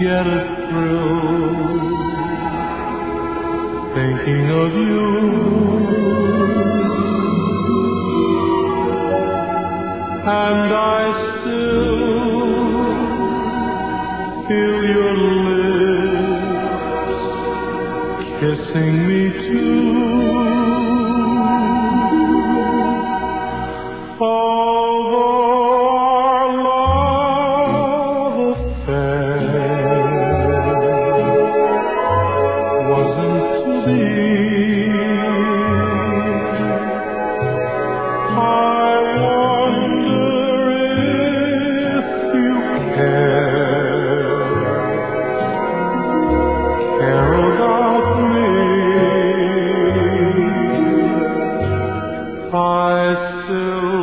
get a thrill thinking of you. And I still feel your lips kissing me too. Although our love affair wasn't to be, I wonder if you care about me. I still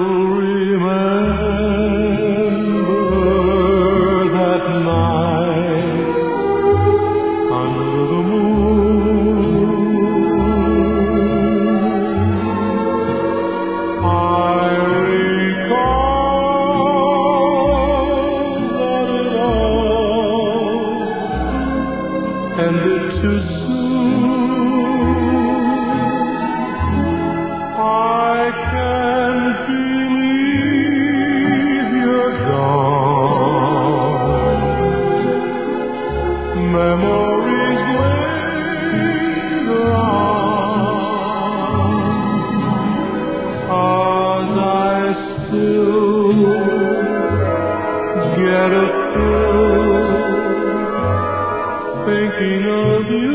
remember that night under the moon. I recall that it all ended too soon. I can't believe you're gone. Memories linger on, 'cause I still get a thrill thinking of you.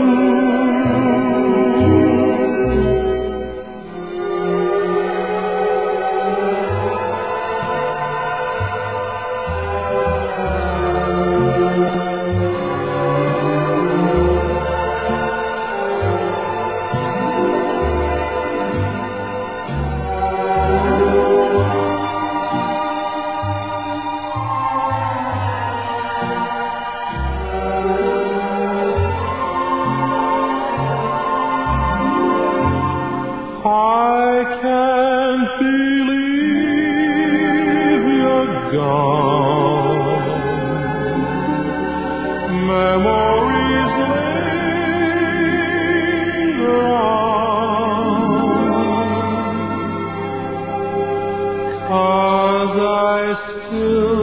I can't believe you're gone. Memories linger on, 'cause I still